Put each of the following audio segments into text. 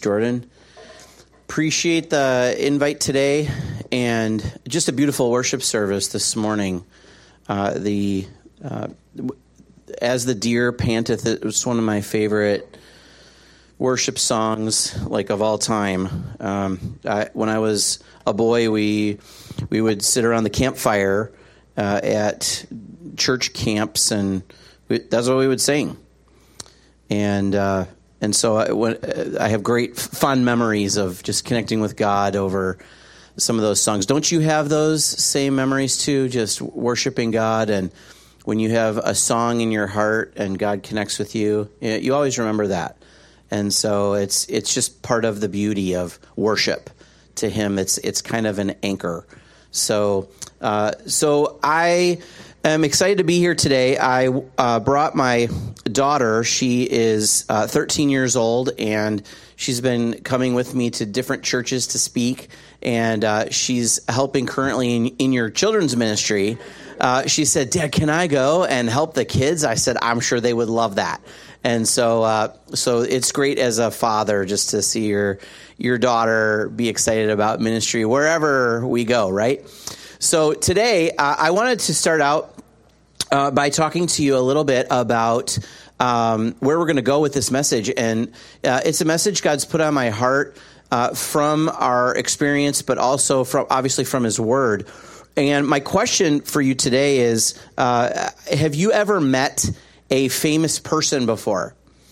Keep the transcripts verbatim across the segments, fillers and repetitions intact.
Jordan. Appreciate the invite today, and just a beautiful worship service this morning. Uh, the uh, As the Deer Panteth, it was one of my favorite worship songs, like, of all time. Um, I, when I was a boy, we we would sit around the campfire uh, at church camps, and we, that's what we would sing. And uh, and so I, when, I have great fond memories of just connecting with God over some of those songs. Don't you have those same memories too? Just worshiping God, and when you have a song in your heart and God connects with you, you always remember that. And so it's it's just part of the beauty of worship to Him. It's it's kind of an anchor. So uh, so I am excited to be here today. I uh, brought my daughter. She is uh, thirteen years old, and she's been coming with me to different churches to speak. And uh, she's helping currently in, in your children's ministry. Uh, she said, "Dad, can I go and help the kids?" I said, "I'm sure they would love that." And so, uh, so it's great as a father just to see your your daughter be excited about ministry wherever we go, right? So today, uh, I wanted to start out uh, by talking to you a little bit about um, where we're going to go with this message, and uh, it's a message God's put on my heart uh, from our experience, but also from obviously from His Word. And my question for you today is: uh, have you ever met a famous person before?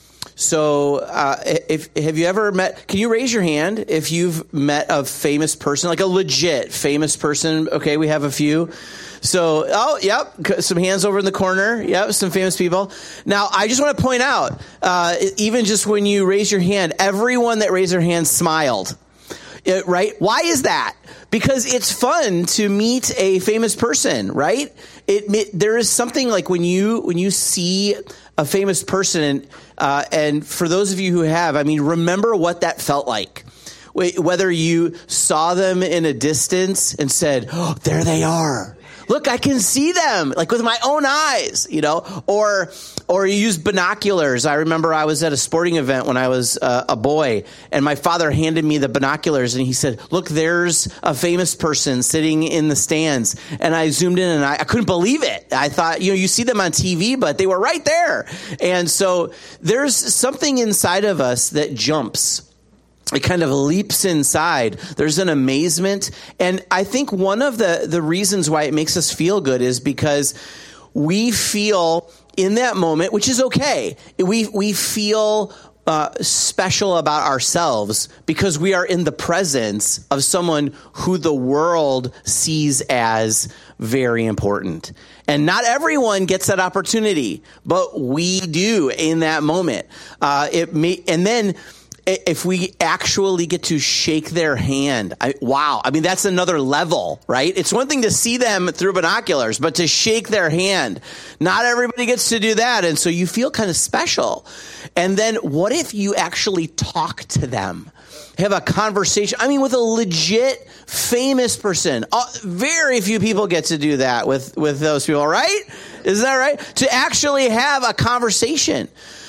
So, uh, if have you ever met? Can you raise your hand if you've met a famous person, like a legit famous person? Okay, we have a few. So, oh, yep, some hands over in the corner. Yep, some famous people. Now, I just want to point out, uh, even just when you raise your hand, everyone that raised their hand smiled. It, right? Why is that? Because it's fun to meet a famous person, right? It, it there is something like when you when you see a famous person, uh, and for those of you who have, I mean, remember what that felt like. Whether you saw them in a distance and said, "Oh, there they are. Look, I can see them, like with my own eyes," you know, or or you use binoculars. I remember I was at a sporting event when I was uh, a boy, and my father handed me the binoculars, and he said, "Look, there's a famous person sitting in the stands." And I zoomed in, and I, I couldn't believe it. I thought, you know, you see them on T V, but they were right there. And so there's something inside of us that jumps. It kind of leaps inside. There's an amazement. And I think one of the, the reasons why it makes us feel good is because we feel in that moment, which is okay, we we feel uh, special about ourselves because we are in the presence of someone who the world sees as very important. And not everyone gets that opportunity, but we do in that moment. Uh, it may, and then if we actually get to shake their hand, I, wow. I mean, that's another level, right? It's one thing to see them through binoculars, but to shake their hand, not everybody gets to do that. And so you feel kind of special. And then what if you actually talk to them? Have a conversation, I mean, with a legit famous person. Uh, very few people get to do that with, with those people, right? Isn't that right? To actually have a conversation.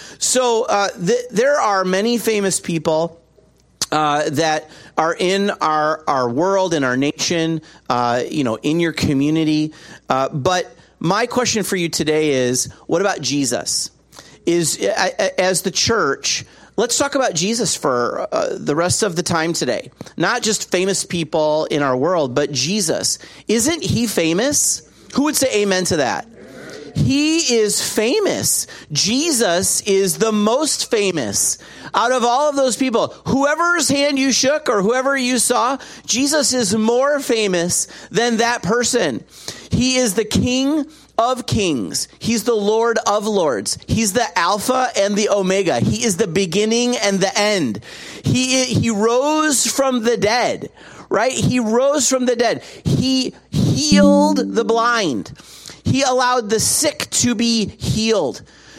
So uh, th- there are many famous people uh, that are in our, our world, in our nation, uh, you know, in your community. Uh, but my question for you today is, what about Jesus? Is as the church, let's talk about Jesus for uh, the rest of the time today. Not just famous people in our world, but Jesus. Isn't He famous? Who would say amen to that? He is famous. Jesus is the most famous out of all of those people. Whoever's hand you shook or whoever you saw, Jesus is more famous than that person. He is the King of kings. He's the Lord of lords. He's the Alpha and the Omega. He is the beginning and the end. He, he rose from the dead, right? He rose from the dead. He healed the blind. He allowed the sick to be healed.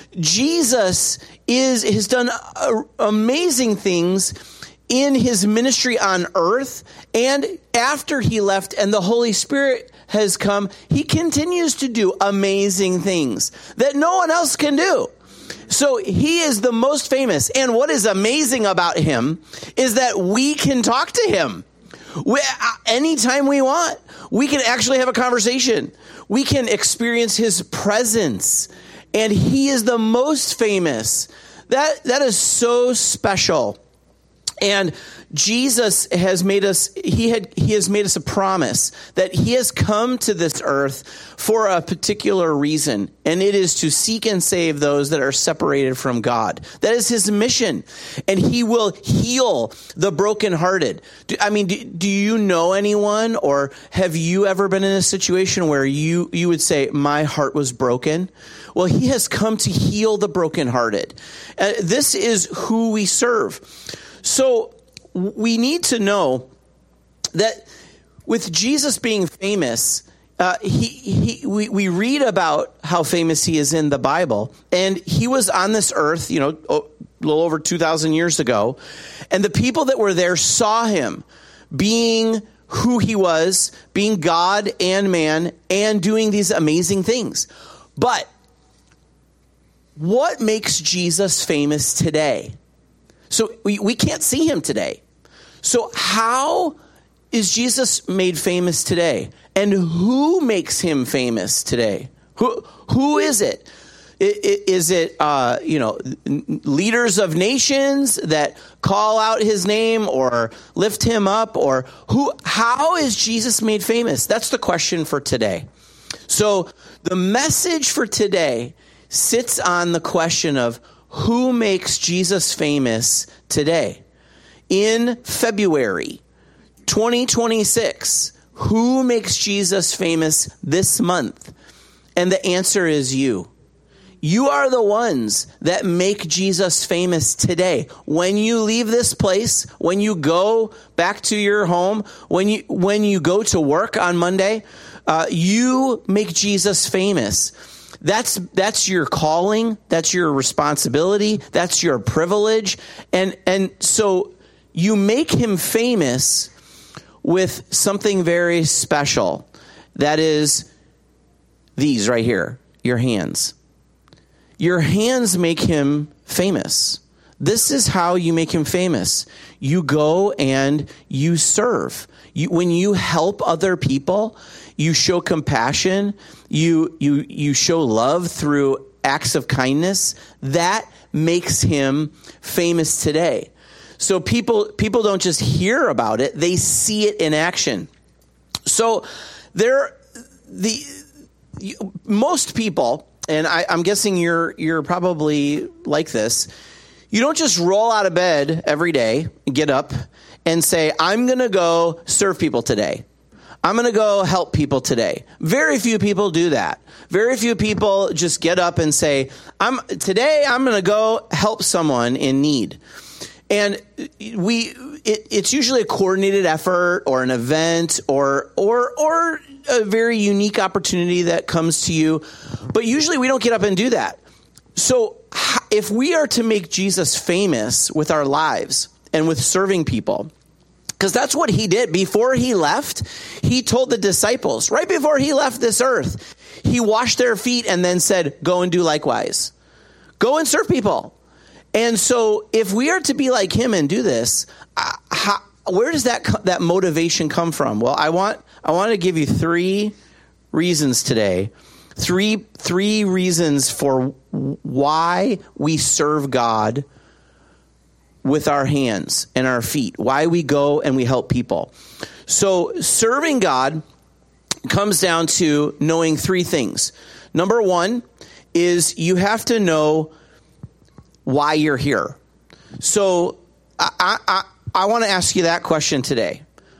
Jesus is has done uh, amazing things in His ministry on earth, and after He left and the Holy Spirit has come, He continues to do amazing things that no one else can do. So he is the most famous. And what is amazing about him is that we can talk to him we, anytime we want. We can actually have a conversation. We can experience his presence. And he is the most famous. That that is so special. And Jesus has made us, he had, he has made us a promise that he has come to this earth for a particular reason. And it is to seek and save those that are separated from God. That is his mission. And he will heal the brokenhearted. Do, I mean, do, do you know anyone, or have you ever been in a situation where you, you would say, my heart was broken? Well, he has come to heal the brokenhearted. Uh, this is who we serve. So we need to know that with Jesus being famous, uh, he, he, we, we read about how famous he is in the Bible. And he was on this earth, you know, a little over two thousand years ago. And the people that were there saw him being who he was, being God and man, and doing these amazing things. But what makes Jesus famous today? So we, we can't see him today. So how is Jesus made famous today? And who makes him famous today? Who who is it? Is it, uh, you know, leaders of nations that call out his name or lift him up? Or who? How is Jesus made famous? That's the question for today. So the message for today sits on the question of who makes Jesus famous today? In February twenty twenty-six, who makes Jesus famous this month? And the answer is you. You are the ones that make Jesus famous today. When you leave this place, when you go back to your home, when you when you go to work on Monday, uh, you make Jesus famous. That's that's your calling. That's your responsibility. That's your privilege. And and so you make him famous with something very special. That is these right here, your hands. Your hands make him famous. This is how you make him famous. You go and you serve. You, when you help other people, you show compassion, you you you show love through acts of kindness. That makes him famous today. So people people don't just hear about it, they see it in action. So there the most people, and I, I'm guessing you're you're probably like this, you don't just roll out of bed every day, get up, and say, I'm going to go serve people today. I'm going to go help people today. Very few people do that. Very few people just get up and say, "I'm today I'm going to go help someone in need." And we it, it's usually a coordinated effort or an event or or or a very unique opportunity that comes to you. But usually we don't get up and do that. So if we are to make Jesus famous with our lives and with serving people, because that's what he did before he left, he told the disciples, right before he left this earth, he washed their feet and then said, go and do likewise. Go and serve people. And so if we are to be like him and do this, uh, how, where does that that motivation come from? Well, I want I want to give you three reasons today. Three three reasons for why we serve God with our hands and our feet, why we go and we help people. So serving God comes down to knowing three things. Number one is you have to know why you're here. So I, I, I want to ask you that question today.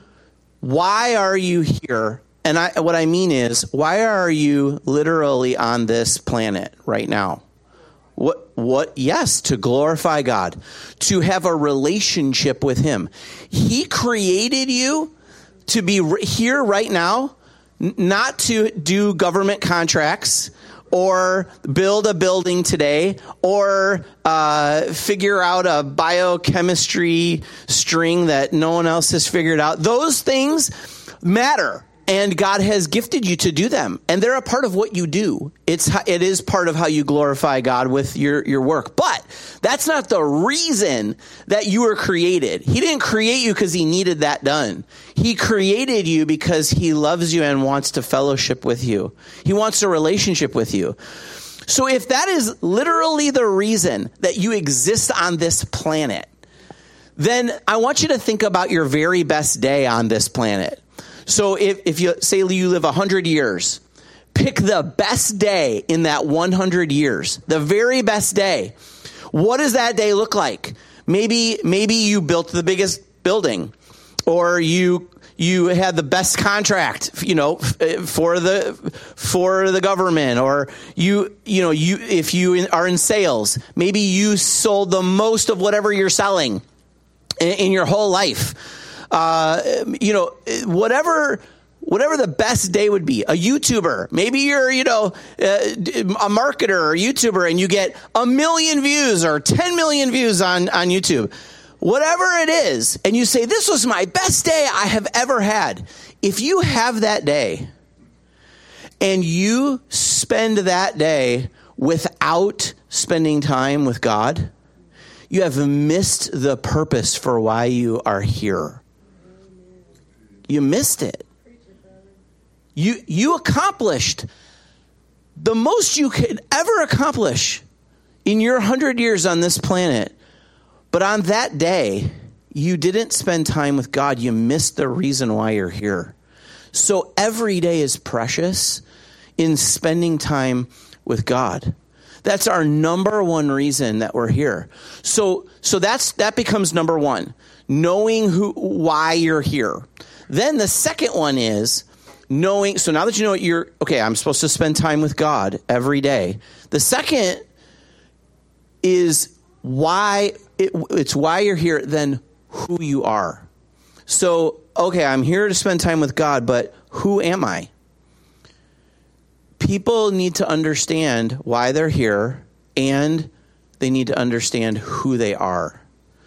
Why are you here? And I, what I mean is, why are you literally on this planet right now? What, what, yes, to glorify God, to have a relationship with him. He created you to be here right now, not to do government contracts or build a building today or uh, figure out a biochemistry string that no one else has figured out. Those things matter. And God has gifted you to do them. And they're a part of what you do. It's it is part of how you glorify God with your, your work. But that's not the reason that you were created. He didn't create you because he needed that done. He created you because he loves you and wants to fellowship with you. He wants a relationship with you. So if that is literally the reason that you exist on this planet, then I want you to think about your very best day on this planet. So if, if you say you live one hundred years, pick the best day in that one hundred years, the very best day. What does that day look like? Maybe maybe you built the biggest building, or you you had the best contract, you know, for the for the government, or you you know you if you are in sales, maybe you sold the most of whatever you're selling in, in your whole life. Uh, you know, whatever, whatever the best day would be. A YouTuber, maybe you're, you know, a marketer or YouTuber, and you get a million views or ten million views on, on YouTube. Whatever it is, and you say, this was my best day I have ever had. If you have that day and you spend that day without spending time with God, you have missed the purpose for why you are here. You missed it. You you accomplished the most you could ever accomplish in your hundred years on this planet. But on that day, you didn't spend time with God. You missed the reason why you're here. So every day is precious in spending time with God. That's our number one reason that we're here. So so that's that becomes number one, knowing who why you're here. Then the second one is knowing, so now that you know what you're, okay, I'm supposed to spend time with God every day. The second is why, it, it's why you're here, then who you are. So, okay, I'm here to spend time with God, but who am I? People need to understand why they're here, and they need to understand who they are.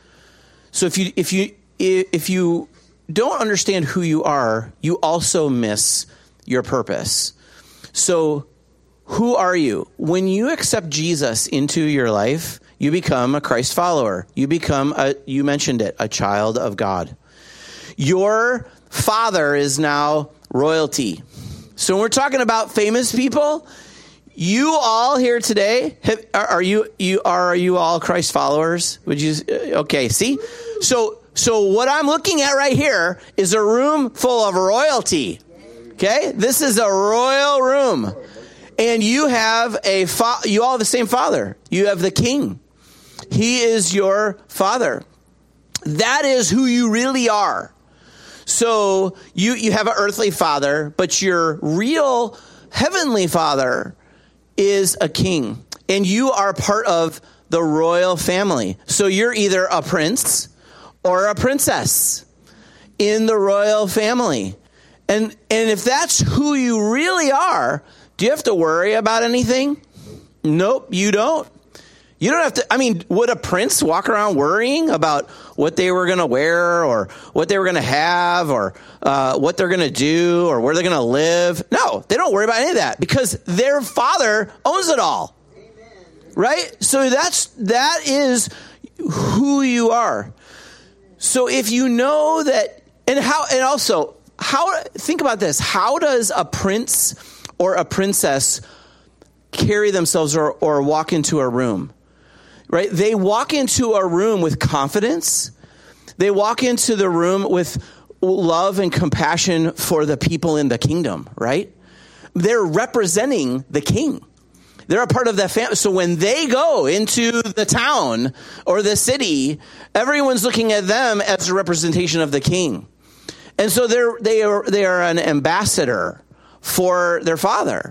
So if you, if you, if you, don't understand who you are, you also miss your purpose. So who are you? When you accept Jesus into your life, you become a Christ follower. You become, a, you mentioned it, a child of God. Your father is now royalty. So when we're talking about famous people, you all here today, have, are, are you, you, are you all Christ followers? Would you, okay, see? So, So what I'm looking at right here is a room full of royalty. Okay? This is a royal room. And you have a fa- you all have the same father. You have the king. He is your father. That is who you really are. So you, you have an earthly father, but your real heavenly father is a king. And you are part of the royal family. So you're either a prince or a princess in the royal family. And and if that's who you really are, do you have to worry about anything? Nope, you don't. You don't have to. I mean, would a prince walk around worrying about what they were going to wear, or what they were going to have, or uh, what they're going to do, or where they're going to live? No, they don't worry about any of that, because their father owns it all. Amen. Right? So that's that is who you are. So if you know that, and how, and also, how, think about this. How does a prince or a princess carry themselves, or, or walk into a room? Right? They walk into a room with confidence. They walk into the room with love and compassion for the people in the kingdom, right? They're representing the king. They're a part of that family. So when they go into the town or the city, everyone's looking at them as a representation of the king. And so they're, they are, they are an ambassador for their father.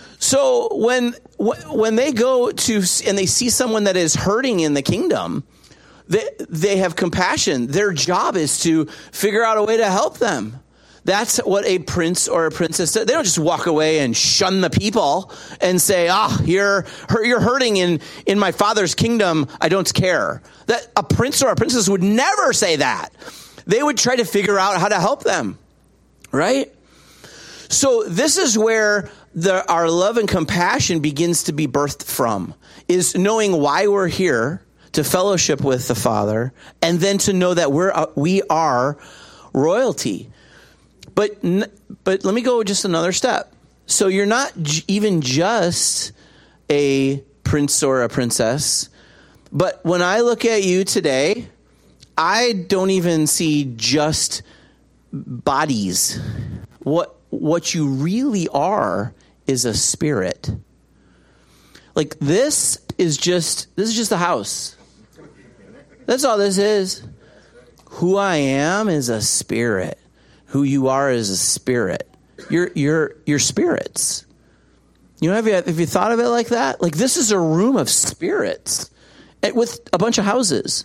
So when, when they go to, and they see someone that is hurting in the kingdom, they, they have compassion. Their job is to figure out a way to help them. That's what a prince or a princess does. They don't just walk away and shun the people and say, ah, oh, you're, you're hurting in, in my father's kingdom. I don't care. That a prince or a princess would never say that. They would try to figure out how to help them. Right? So this is where the, our love and compassion begins to be birthed from, is knowing why we're here, to fellowship with the Father, and then to know that we're uh, we are royalty. But but let me go just another step. So you're not j- even just a prince or a princess, but when I look at you today, I don't even see just bodies. What what you really are is a spirit. Like this is just this is just a house. That's all this is. Who I am is a spirit. Who you are is a spirit. You're you're you're spirits. You know, have you have you thought of it like that? Like this is a room of spirits with a bunch of houses.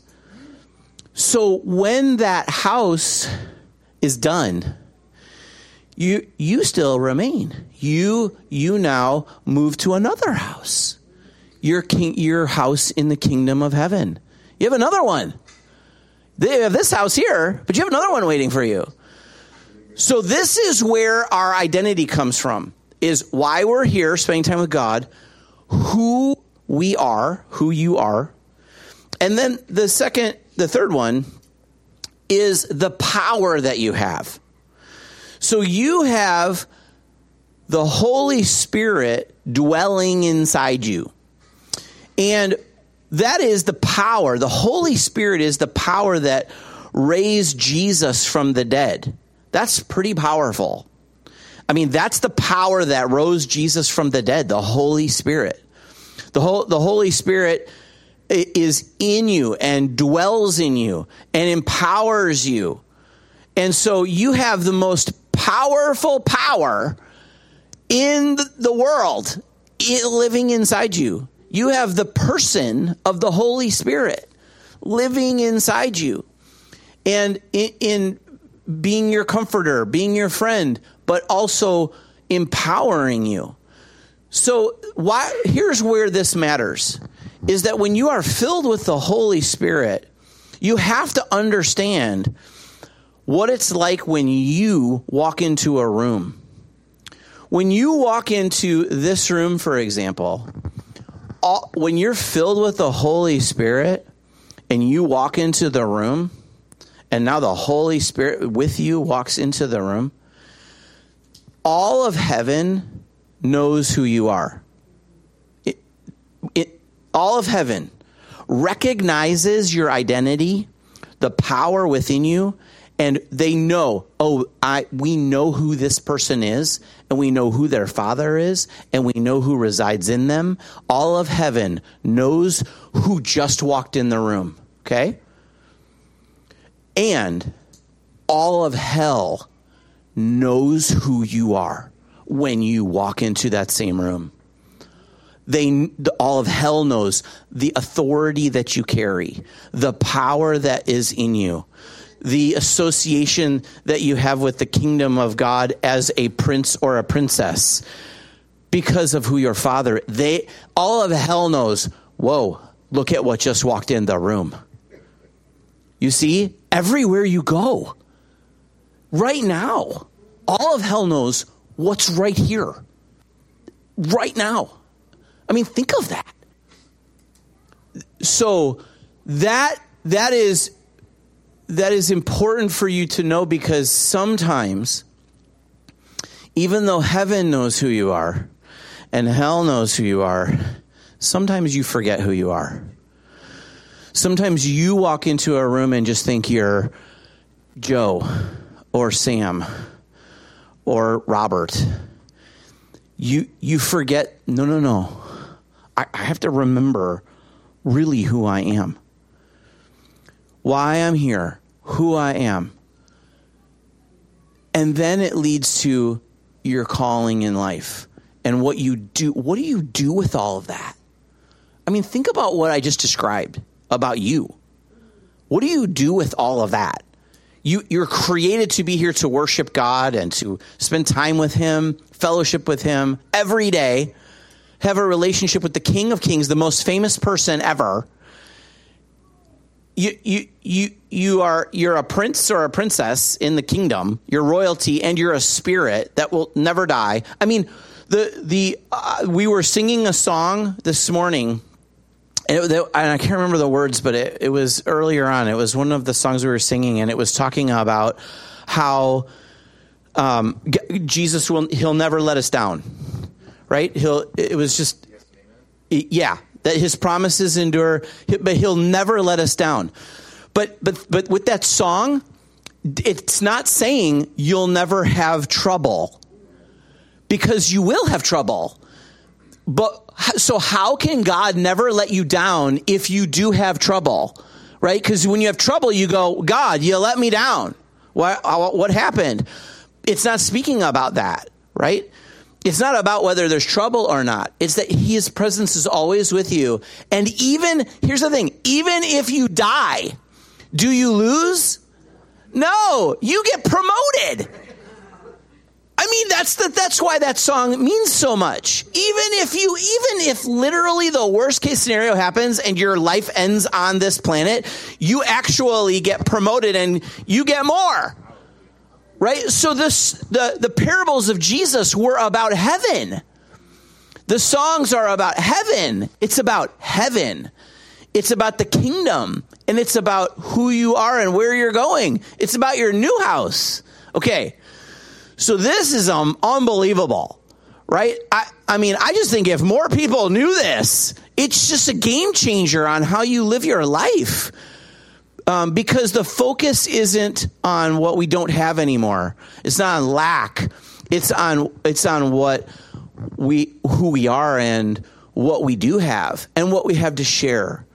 So when that house is done, you you still remain. You you now move to another house. Your king, your house in the kingdom of heaven. You have another one. They have this house here, but you have another one waiting for you. So this is where our identity comes from, is why we're here spending time with God, who we are, who you are. And then the second, the third one is the power that you have. So you have the Holy Spirit dwelling inside you. And that is the power. The Holy Spirit is the power that raised Jesus from the dead. That's pretty powerful. I mean, that's the power that rose Jesus from the dead, the Holy Spirit. The whole, the Holy Spirit is in you and dwells in you and empowers you. And so you have the most powerful power in the world living inside you. You have the person of the Holy Spirit living inside you. And in, in being your comforter, being your friend, but also empowering you. So why, here's where this matters, is that when you are filled with the Holy Spirit, you have to understand what it's like when you walk into a room. When you walk into this room, for example, all, when you're filled with the Holy Spirit and you walk into the room, and now the Holy Spirit with you walks into the room, all of heaven knows who you are. It, it, all of heaven recognizes your identity, the power within you, and they know, oh, I we know who this person is, and we know who their father is, and we know who resides in them. All of heaven knows who just walked in the room, okay? And all of hell knows who you are when you walk into that same room. They, all of hell knows the authority that you carry, the power that is in you, the association that you have with the kingdom of God as a prince or a princess because of who your father. They, all of hell knows, whoa, look at what just walked in the room. You see, everywhere you go, right now, all of hell knows what's right here, right now. I mean, think of that. So that that is that is important for you to know, because sometimes, even though heaven knows who you are and hell knows who you are, sometimes you forget who you are. Sometimes you walk into a room and just think you're Joe or Sam or Robert. You you forget, no, no, no. I, I have to remember really who I am. Why I'm here, who I am. And then it leads to your calling in life and what you do. What do you do with all of that? I mean, think about what I just described about you. What do you do with all of that? You, you're created to be here to worship God and to spend time with him, fellowship with him every day, have a relationship with the King of Kings, the most famous person ever. you you you you are you're a prince or a princess in the kingdom. You're royalty, and you're a spirit that will never die. I mean, the the uh, we were singing a song this morning, and, it, and I can't remember the words, but it, it was earlier on. It was one of the songs we were singing, and it was talking about how um, Jesus will he'll never let us down, right? He'll. It was just, yeah. That his promises endure, but he'll never let us down. But but but with that song, it's not saying you'll never have trouble, because you will have trouble. But so how can God never let you down if you do have trouble, right? Because when you have trouble, you go, God, you let me down. What what happened? It's not speaking about that, right? It's not about whether there's trouble or not. It's that his presence is always with you. And even, here's the thing, even if you die, do you lose? No, you get promoted. I mean, that's the, that's why that song means so much. Even if you, even if literally the worst case scenario happens and your life ends on this planet, you actually get promoted and you get more. Right? So this the, the parables of Jesus were about heaven. The songs are about heaven. It's about heaven. It's about the kingdom. And it's about who you are and where you're going. It's about your new house. Okay. So this is um, unbelievable. Right? I, I mean, I just think if more people knew this, it's just a game changer on how you live your life. Um, because the focus isn't on what we don't have anymore. It's not on lack. It's on it's on what we who we are and what we do have and what we have to share.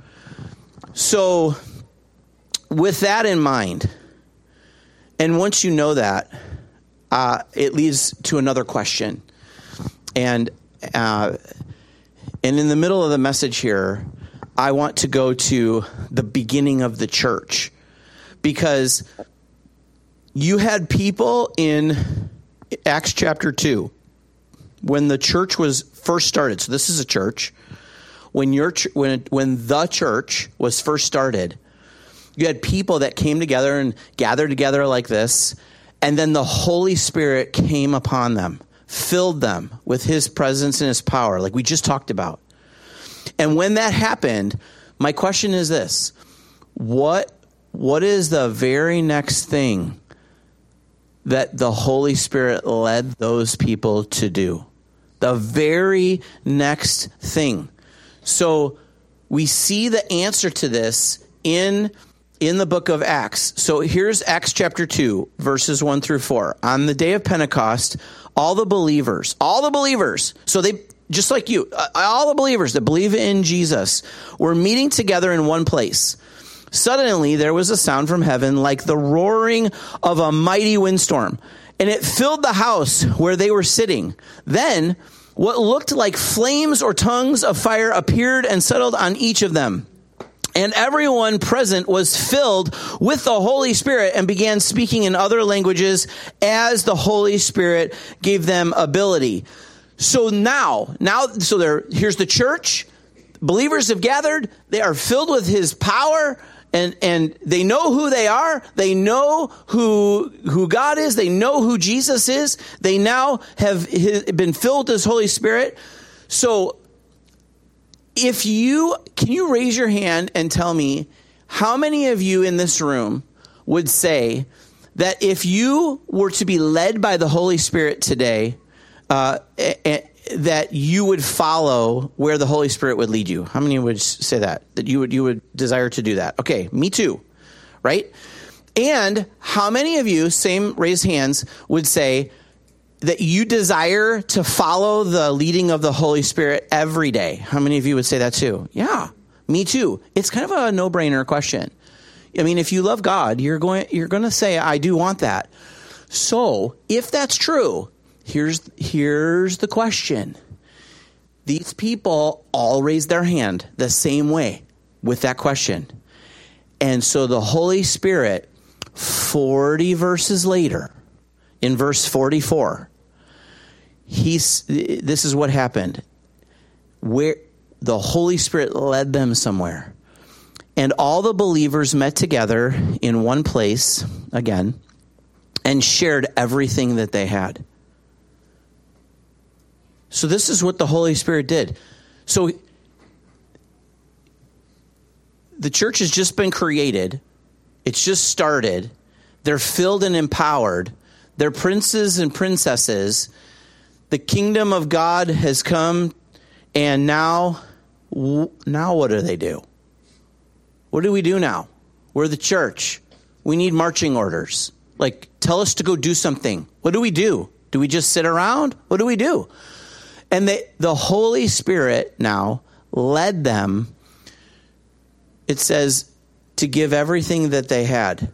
So with that in mind, and once you know that, uh, it leads to another question. And uh, and in the middle of the message here, I want to go to the beginning of the church, because you had people in Acts chapter two when the church was first started. So this is a church. When your ch- when when the church was first started, you had people that came together and gathered together like this, and then the Holy Spirit came upon them, filled them with his presence and his power, like we just talked about. And when that happened, my question is this: what what is the very next thing that the Holy Spirit led those people to do? The very next thing. So we see the answer to this in in the book of Acts. So here's Acts chapter two, verses one through four. On the day of Pentecost, all the believers, all the believers, so they just like you, all the believers that believe in Jesus were meeting together in one place. Suddenly, there was a sound from heaven like the roaring of a mighty windstorm, and it filled the house where they were sitting. Then, what looked like flames or tongues of fire appeared and settled on each of them. And everyone present was filled with the Holy Spirit and began speaking in other languages as the Holy Spirit gave them ability. So now, now, so there, here's the church. Believers have gathered. They are filled with his power, and, and they know who they are. They know who, who God is. They know who Jesus is. They now have been filled with his Holy Spirit. So if you, can you raise your hand and tell me how many of you in this room would say that if you were to be led by the Holy Spirit today, Uh, that you would follow where the Holy Spirit would lead you? How many would say that? That you would you would desire to do that? Okay, me too, right? And how many of you, same raised hands, would say that you desire to follow the leading of the Holy Spirit every day? How many of you would say that too? Yeah, me too. It's kind of a no-brainer question. I mean, if you love God, you're going you're going to say, I do want that. So if that's true, Here's here's the question. These people all raised their hand the same way with that question. And so the Holy Spirit, forty verses later, in verse forty-four, he's, this is what happened. Where the Holy Spirit led them somewhere. And all the believers met together in one place again and shared everything that they had. So this is what the Holy Spirit did. So the church has just been created. It's just started. They're filled and empowered. They're princes and princesses. The kingdom of God has come, and now, now what do they do? What do we do now? We're the church. We need marching orders. Like, tell us to go do something. What do we do? Do we just sit around? What do we do? And they, the Holy Spirit now led them, it says, to give everything that they had.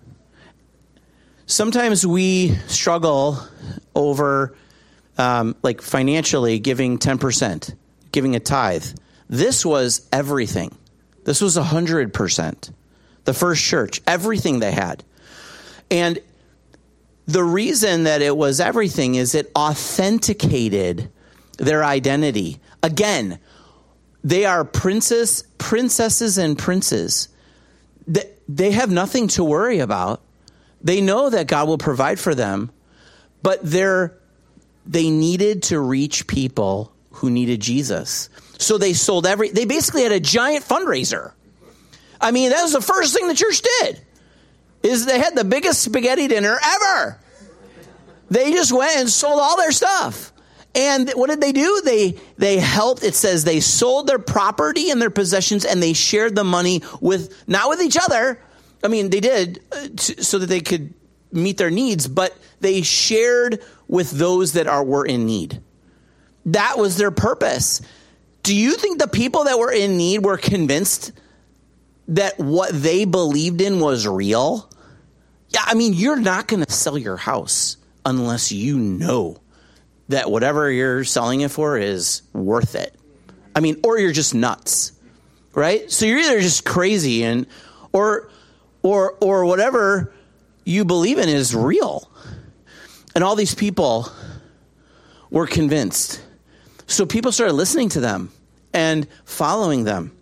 Sometimes we struggle over, um, like financially, giving ten percent, giving a tithe. This was everything. This was one hundred percent. The first church, everything they had. And the reason that it was everything is it authenticated their identity. Again, they are princess, princesses and princes. They, they have nothing to worry about. They know that God will provide for them, but they're, they needed to reach people who needed Jesus. So they sold every, they basically had a giant fundraiser. I mean, that was the first thing the church did, is they had the biggest spaghetti dinner ever. They just went and sold all their stuff. And what did they do? They they helped. It says they sold their property and their possessions, and they shared the money with, not with each other. I mean, they did uh, t- so that they could meet their needs, but they shared with those that are were in need. That was their purpose. Do you think the people that were in need were convinced that what they believed in was real? Yeah, I mean, you're not going to sell your house unless you know that whatever you're selling it for is worth it. I mean, or you're just nuts, right? So you're either just crazy and, or, or, or whatever you believe in is real. And all these people were convinced. So people started listening to them and following them.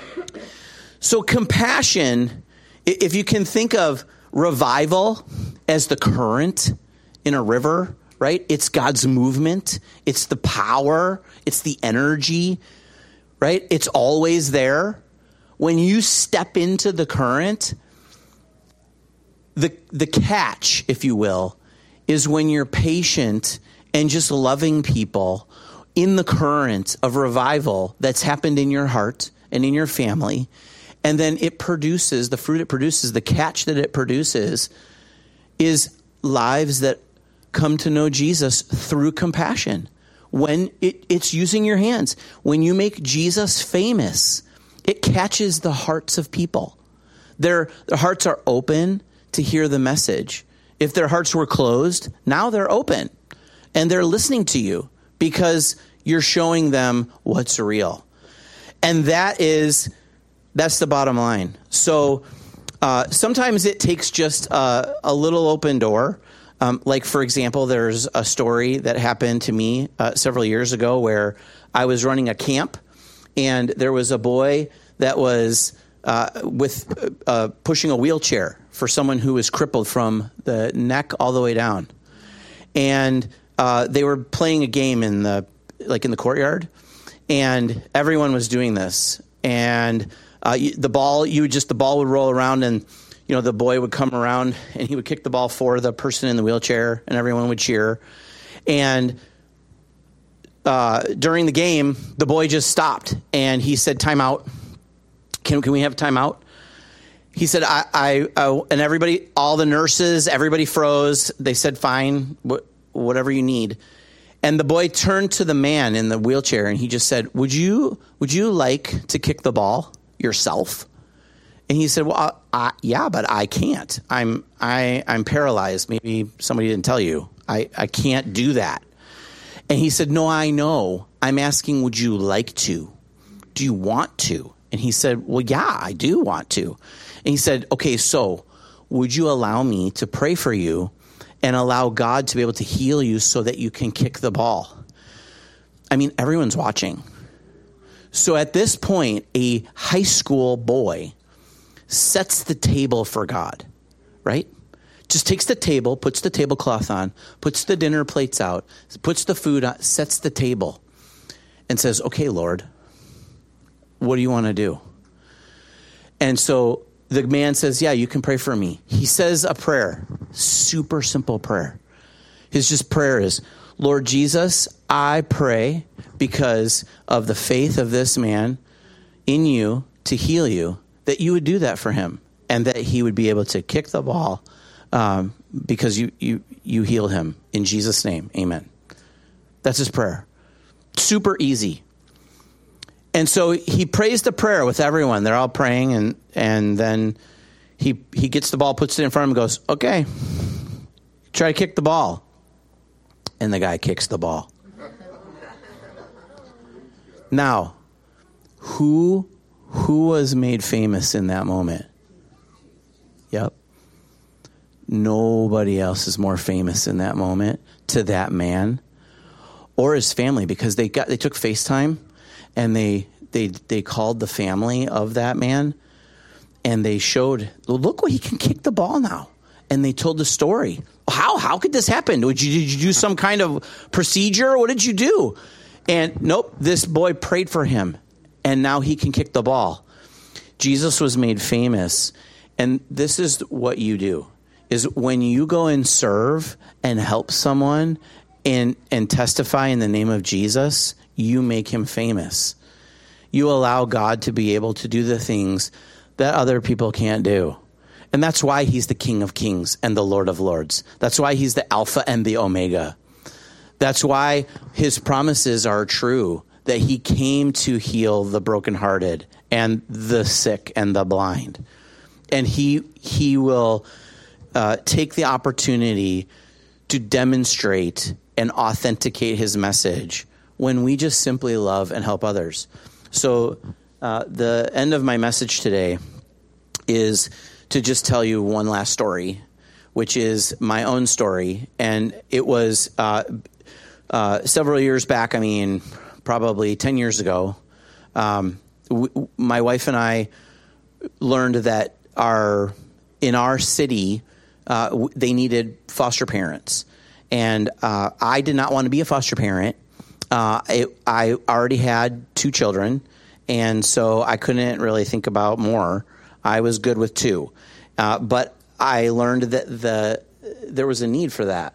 So compassion, if you can think of revival as the current in a river, right? It's God's movement. It's the power. It's the energy, right? It's always there. When you step into the current, the the catch, if you will, is when you're patient and just loving people in the current of revival that's happened in your heart and in your family. And then it produces, the fruit it produces, the catch that it produces is lives that come to know Jesus through compassion. When it, it's using your hands. When you make Jesus famous, it catches the hearts of people. Their, their hearts are open to hear the message. If their hearts were closed, now they're open. And they're listening to you because you're showing them what's real. And that is, that's the bottom line. So uh, sometimes it takes just a, a little open door. Um, like, for example, there's a story that happened to me uh, several years ago where I was running a camp, and there was a boy that was uh, with uh, pushing a wheelchair for someone who was crippled from the neck all the way down. And uh, they were playing a game in the like in the courtyard, and everyone was doing this. And uh, the ball, you would just the ball would roll around, and you know, the boy would come around and he would kick the ball for the person in the wheelchair, and everyone would cheer. And uh, during the game, the boy just stopped and he said, "Time out. Can, can we have time out?" He said, I, I, I, and everybody, all the nurses, everybody froze. They said, "Fine, wh- whatever you need." And the boy turned to the man in the wheelchair and he just said, Would you, would you like to kick the ball yourself? And he said, "Well, uh, uh, yeah, but I can't. I'm I I'm paralyzed. Maybe somebody didn't tell you. I, I can't do that." And he said, "No, I know. I'm asking, would you like to? Do you want to?" And he said, "Well, yeah, I do want to." And he said, "Okay, so would you allow me to pray for you and allow God to be able to heal you so that you can kick the ball?" I mean, everyone's watching. So at this point, a high school boy sets the table for God, right? Just takes the table, puts the tablecloth on, puts the dinner plates out, puts the food on, sets the table, and says, okay, Lord, what do you want to do? And so the man says, yeah, you can pray for me. He says a prayer, super simple prayer. His just prayer is, Lord Jesus, I pray because of the faith of this man in you to heal you, that you would do that for him and that he would be able to kick the ball um, because you, you, you healed him. In Jesus' name, amen. That's his prayer. Super easy. And so he prays the prayer with everyone. They're all praying, and and then he he gets the ball, puts it in front of him, and goes, okay, try to kick the ball. And the guy kicks the ball. Now, who who was made famous in that moment? Yep. Nobody else is more famous in that moment to that man or his family, because they got they took FaceTime and they they they called the family of that man and they showed, look what he can kick the ball now. And they told the story. How how could this happen? Did you, did you do some kind of procedure? What did you do? And nope, this boy prayed for him, and now he can kick the ball. Jesus was made famous, and this is what you do, is when you go and serve and help someone and, and testify in the name of Jesus, you make him famous. You allow God to be able to do the things that other people can't do. And that's why he's the King of Kings and the Lord of Lords. That's why he's the Alpha and the Omega. That's why his promises are true, that he came to heal the brokenhearted and the sick and the blind. And he he will uh, take the opportunity to demonstrate and authenticate his message when we just simply love and help others. So uh, the end of my message today is to just tell you one last story, which is my own story. And it was uh, uh, several years back, I mean, probably ten years ago, um, w- my wife and I learned that our in our city, uh, w- they needed foster parents. And uh, I did not want to be a foster parent. Uh, it, I already had two children, and so I couldn't really think about more. I was good with two, uh, but I learned that the there was a need for that.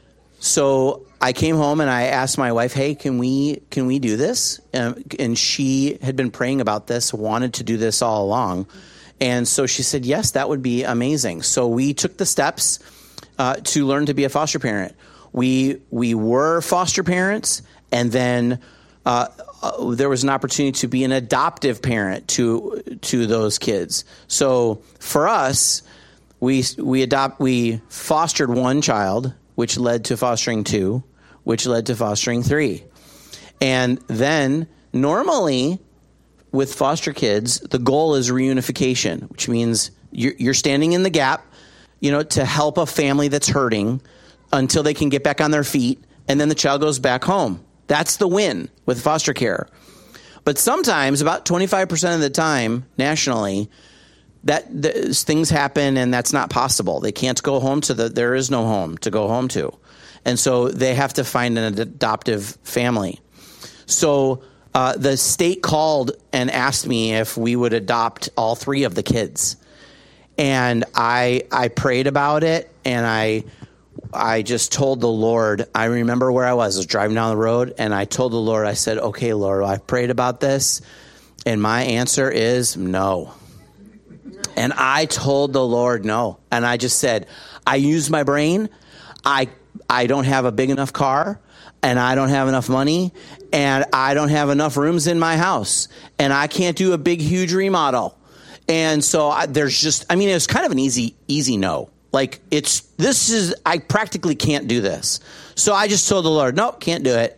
So I came home and I asked my wife, "Hey, can we can we do this?" Um, and she had been praying about this, wanted to do this all along, and so she said, "Yes, that would be amazing." So we took the steps uh, to learn to be a foster parent. We we were foster parents, and then uh, uh, there was an opportunity to be an adoptive parent to to those kids. So for us, we we adopt we fostered one child, which led to fostering two, which led to fostering three, and then normally with foster kids, the goal is reunification, which means you're, you're standing in the gap, you know, to help a family that's hurting until they can get back on their feet, and then the child goes back home. That's the win with foster care. But sometimes, about twenty-five percent of the time, nationally, that the, things happen and that's not possible. They can't go home to the, there is no home to go home to. And so they have to find an adoptive family. So uh, the state called and asked me if we would adopt all three of the kids. And I I prayed about it, and I I just told the Lord, I remember where I was. I was driving down the road, and I told the Lord, I said, okay, Lord, I prayed about this, and my answer is no. And I told the Lord no. And I just said, I use my brain. I I don't have a big enough car, and I don't have enough money, and I don't have enough rooms in my house, and I can't do a big, huge remodel. And so I, there's just, I mean, it was kind of an easy, easy no. Like it's, this is, I practically can't do this. So I just told the Lord, nope, can't do it.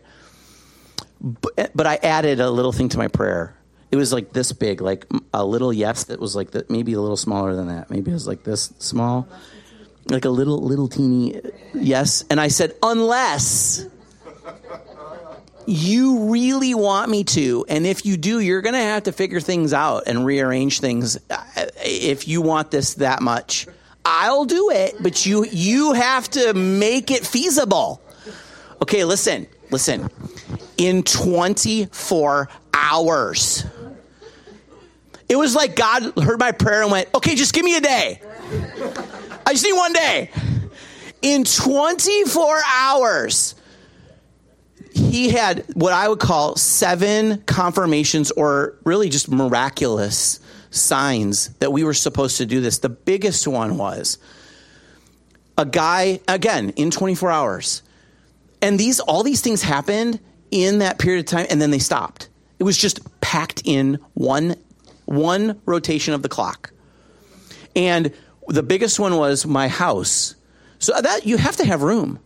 But, but I added a little thing to my prayer. It was like this big, like a little yes that was like that, maybe a little smaller than that. Maybe it was like this small, like a little, little teeny yes. And I said, unless you really want me to, and if you do, you're going to have to figure things out and rearrange things. if you want this that much, I'll do it, but you you have to make it feasible. Okay, listen, listen. In twenty-four hours, it was like God heard my prayer and went, okay, just give me a day. I just need one day. In twenty-four hours, he had what I would call seven confirmations, or really just miraculous signs that we were supposed to do this. The biggest one was a guy, again, in twenty-four hours. And these all these things happened in that period of time, and then they stopped. It was just packed in one, one rotation of the clock. And the biggest one was my house. So that you have to have room.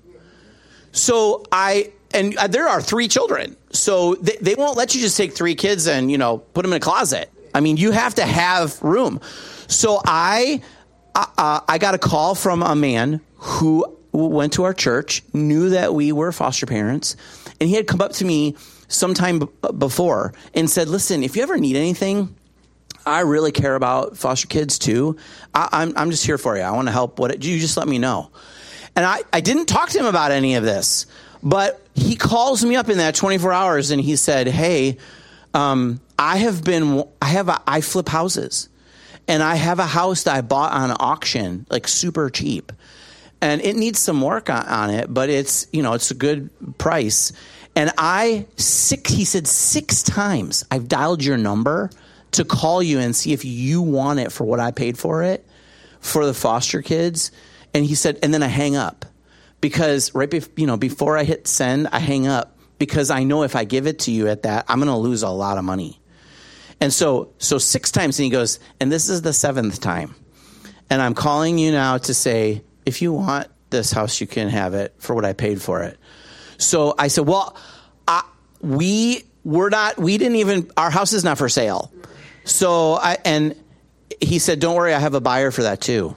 So I, and there are three children. So they, they won't let you just take three kids and, you know, put them in a closet. I mean, you have to have room. So I, uh, I got a call from a man who went to our church, knew that we were foster parents, and he had come up to me sometime b- before and said, listen, if you ever need anything, I really care about foster kids too. I, I'm, I'm just here for you. I want to help. What you just let me know. And I, I didn't talk to him about any of this, but he calls me up in that twenty-four hours and he said, hey, um, I have been, I have, a, I flip houses, and I have a house that I bought on auction, like super cheap. And it needs some work on, on it, but it's, you know, it's a good price. And I, six, he said, six times I've dialed your number to call you and see if you want it for what I paid for it, for the foster kids. And he said, and then I hang up because right bef- you know, before I hit send, I hang up because I know if I give it to you at that, I'm going to lose a lot of money. And so, so six times, and he goes, and this is the seventh time. And I'm calling you now to say, if you want this house, you can have it for what I paid for it. So I said, well, I, we were not, we didn't even, our house is not for sale. So I, and he said, don't worry, I have a buyer for that too.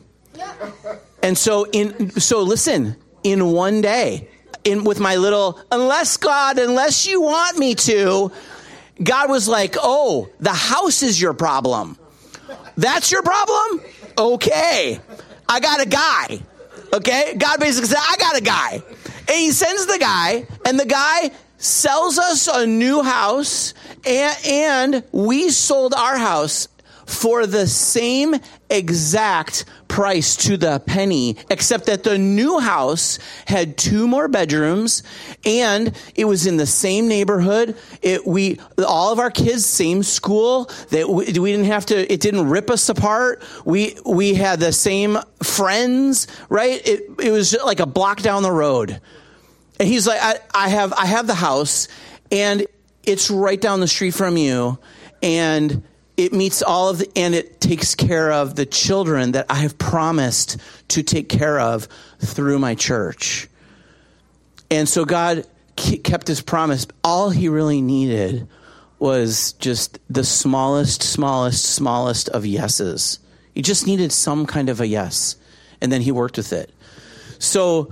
And so in, so listen, in one day, in with my little, unless God, unless you want me to, God was like, oh, the house is your problem. That's your problem? Okay. I got a guy. Okay, God basically said, I got a guy. And he sends the guy, and the guy sells us a new house, and, and we sold our house for the same exact price to the penny, except that the new house had two more bedrooms, and it was in the same neighborhood. It we all of our kids, same school. That we, we didn't have to. It didn't rip us apart. We we had the same friends, right? It it was like a block down the road. And he's like, I, I have I have the house, and it's right down the street from you, and it meets all of the, and it takes care of the children that I have promised to take care of through my church. And so God kept his promise. All he really needed was just the smallest, smallest, smallest of yeses. He just needed some kind of a yes, and then he worked with it. So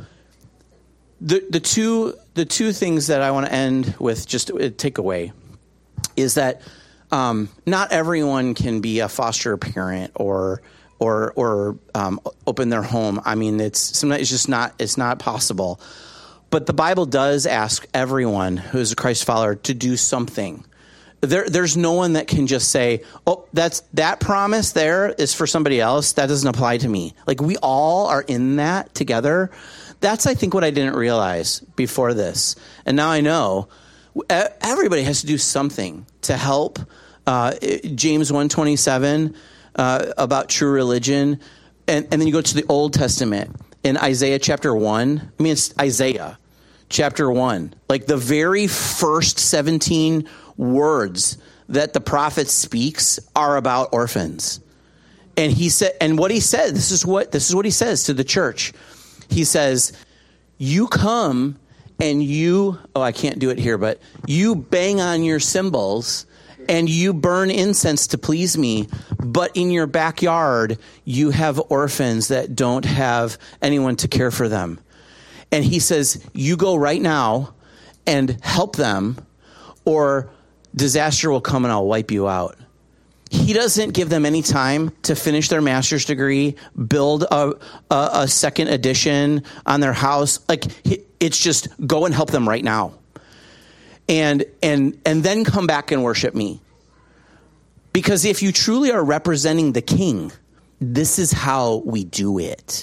the the two the two things that I want to end with, just a takeaway, is that Um, not everyone can be a foster parent or or or um, open their home. I mean, it's sometimes it's just not it's not possible. But the Bible does ask everyone who is a Christ follower to do something. There, there's no one that can just say, "Oh, that's that promise there is for somebody else. That doesn't apply to me." Like, we all are in that together. That's, I think, what I didn't realize before this, and now I know. Everybody has to do something to help. Uh, James one twenty-seven uh, about true religion. And, and then you go to the Old Testament in Isaiah chapter one. I mean, it's Isaiah chapter one. Like, the very first seventeen words that the prophet speaks are about orphans. And he said, and what he said, this is what, this is what he says to the church. He says, you come and you, oh, I can't do it here, but you bang on your cymbals and you burn incense to please me, but in your backyard, you have orphans that don't have anyone to care for them. And he says, you go right now and help them, or disaster will come and I'll wipe you out. He doesn't give them any time to finish their master's degree, build a, a, a second addition on their house. Like, it's just go and help them right now. And, and, and then come back and worship me. Because if you truly are representing the King, this is how we do it.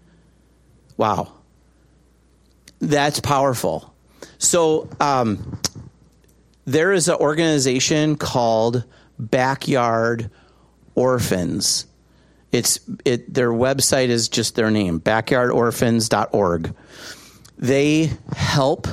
Wow. That's powerful. So um, there is an organization called Backyard Orphans. It's it. Their website is just their name, backyard orphans dot org. They help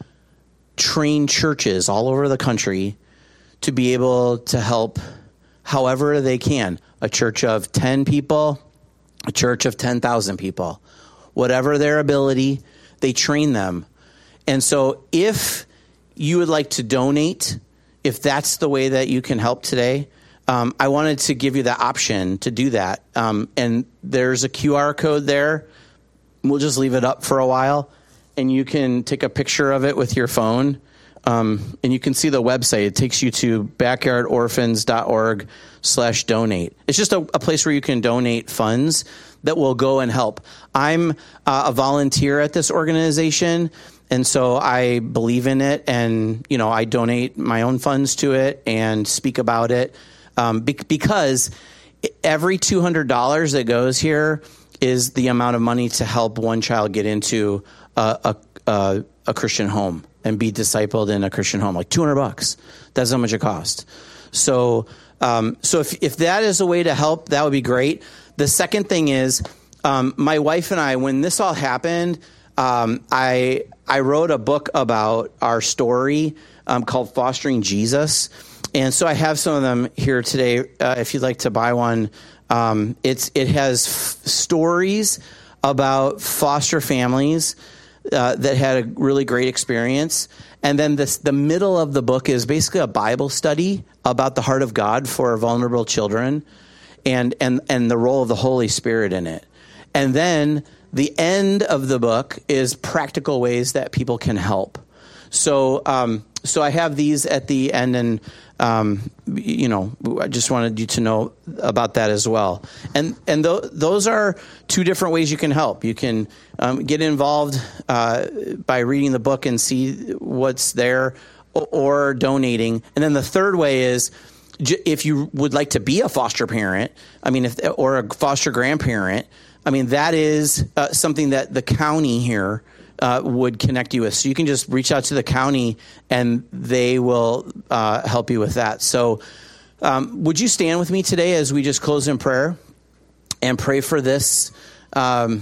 train churches all over the country to be able to help however they can. A church of ten people, a church of ten thousand people. Whatever their ability, they train them. And so if you would like to donate, if that's the way that you can help today, um, I wanted to give you the option to do that. Um, and there's a Q R code there. We'll just leave it up for a while, and you can take a picture of it with your phone. Um, and you can see the website. It takes you to backyard orphans dot org slash donate. It's just a, a place where you can donate funds that will go and help. I'm uh, a volunteer at this organization, and so I believe in it, and you know I donate my own funds to it and speak about it um, be- because every two hundred dollars that goes here is the amount of money to help one child get into a, a, a, a Christian home and be discipled in a Christian home. Like two hundred bucks. That's how much it costs. So, um, so if if that is a way to help, that would be great. The second thing is, um, my wife and I, when this all happened, um, I I wrote a book about our story um, called Fostering Jesus. And so I have some of them here today. Uh, if you'd like to buy one, um, it's it has f- stories about foster families uh, that had a really great experience. And then this, the middle of the book is basically a Bible study about the heart of God for vulnerable children and, and, and the role of the Holy Spirit in it. And then the end of the book is practical ways that people can help. So, um, so I have these at the end, and um, you know, I just wanted you to know about that as well. And and th- those are two different ways you can help. You can um, get involved uh, by reading the book and see what's there, or, or donating. And then the third way is, if you would like to be a foster parent, I mean, if or a foster grandparent, I mean, that is uh, something that the county here uh, would connect you with. So you can just reach out to the county, and they will uh, help you with that. So um, would you stand with me today as we just close in prayer and pray for this um,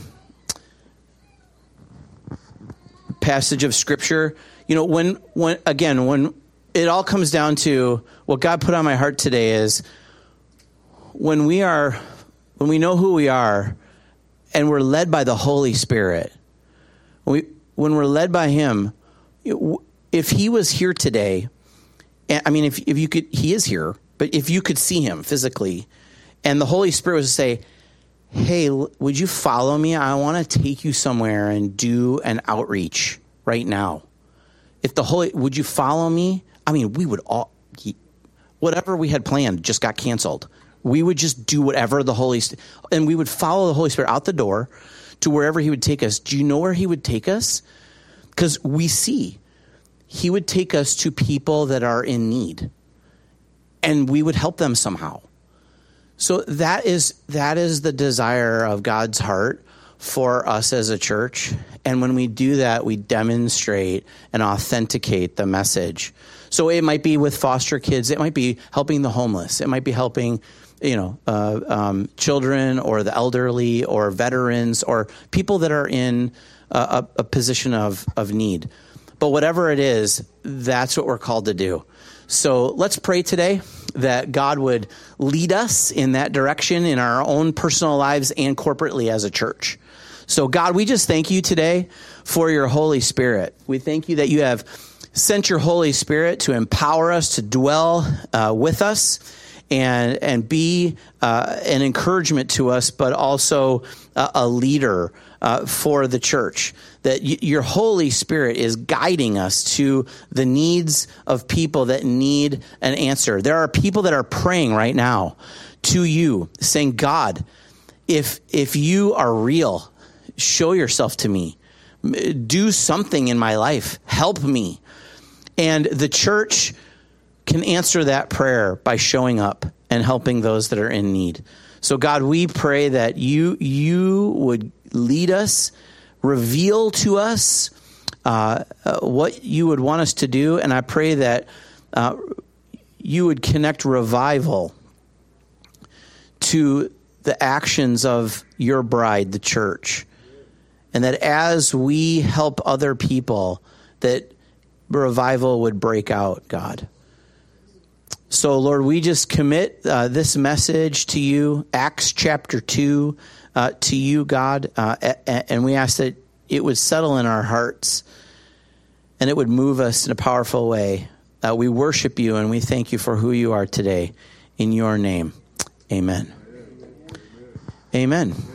passage of Scripture? You know, when when again, when it all comes down to what God put on my heart today is when we are, when we know who we are and we're led by the Holy Spirit, when, we, when we're led by Him, if He was here today, I mean, if, if you could, He is here, but if you could see Him physically and the Holy Spirit was to say, hey, would you follow me? I want to take you somewhere and do an outreach right now. If the Holy, would you follow me? I mean, we would all, whatever we had planned just got canceled. We would just do whatever the Holy, and we would follow the Holy Spirit out the door to wherever He would take us. Do you know where He would take us? Because we see He would take us to people that are in need, and we would help them somehow. So that is that is the desire of God's heart for us as a church. And when we do that, we demonstrate and authenticate the message. So it might be with foster kids. It might be helping the homeless. It might be helping, you know, uh, um, children or the elderly or veterans or people that are in a, a position of, of need. But whatever it is, that's what we're called to do. So let's pray today that God would lead us in that direction in our own personal lives and corporately as a church. So God, we just thank you today for your Holy Spirit. We thank you that you have sent your Holy Spirit to empower us, to dwell uh, with us. and and be uh, an encouragement to us, but also a, a leader uh, for the church. That y- your Holy Spirit is guiding us to the needs of people that need an answer. There are people that are praying right now to you, saying, God, if if you are real, show yourself to me. Do something in my life. Help me. And the church can answer that prayer by showing up and helping those that are in need. So God, we pray that you you would lead us, reveal to us uh, uh, what you would want us to do. And I pray that uh, you would connect revival to the actions of your bride, the church. And that as we help other people, that revival would break out, God. So, Lord, we just commit uh, this message to you, Acts chapter two, uh, to you, God. Uh, a- and we ask that it would settle in our hearts and it would move us in a powerful way. Uh, we worship you and we thank you for who you are today. In your name, amen. Amen.